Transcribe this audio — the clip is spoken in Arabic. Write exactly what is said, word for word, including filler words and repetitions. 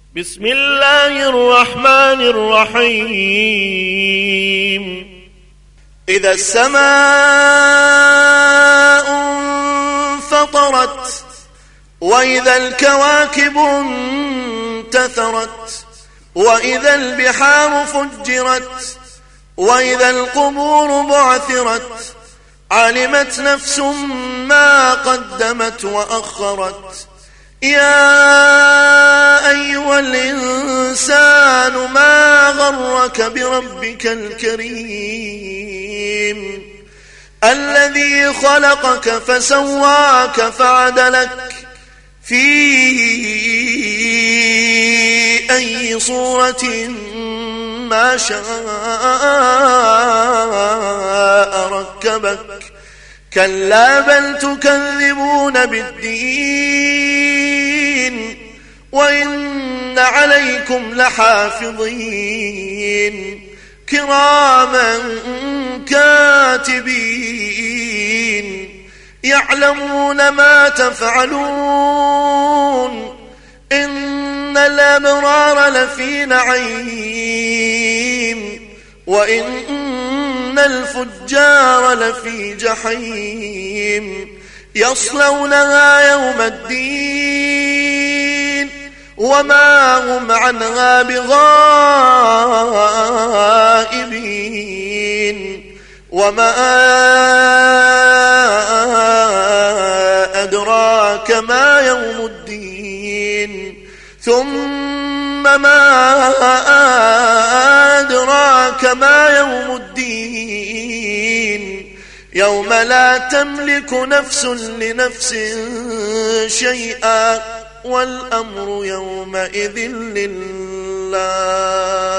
بسم الله الرحمن الرحيم إذا السماء انفطرت وإذا الكواكب انتثرت وإذا البحار فجرت وإذا القبور بعثرت علمت نفس ما قدمت وأخرت يا أيها الإنسان ما غرك بربك الكريم الذي خلقك فسواك فعدلك في أي صورة ما شاء ركبك كلا بل تكذبون بالدين وإن عليكم لحافظين كراما كاتبين يعلمون ما تفعلون إن الأبرار لفي نعيم وإن الفجار لفي جحيم يصلونها يوم الدين وما هم عنها بغائبين وما أدراك ما يوم الدين ثم ما أدراك ما يوم الدين يوم لا تملك نفس لنفس شيئا والأمر يومئذ لله.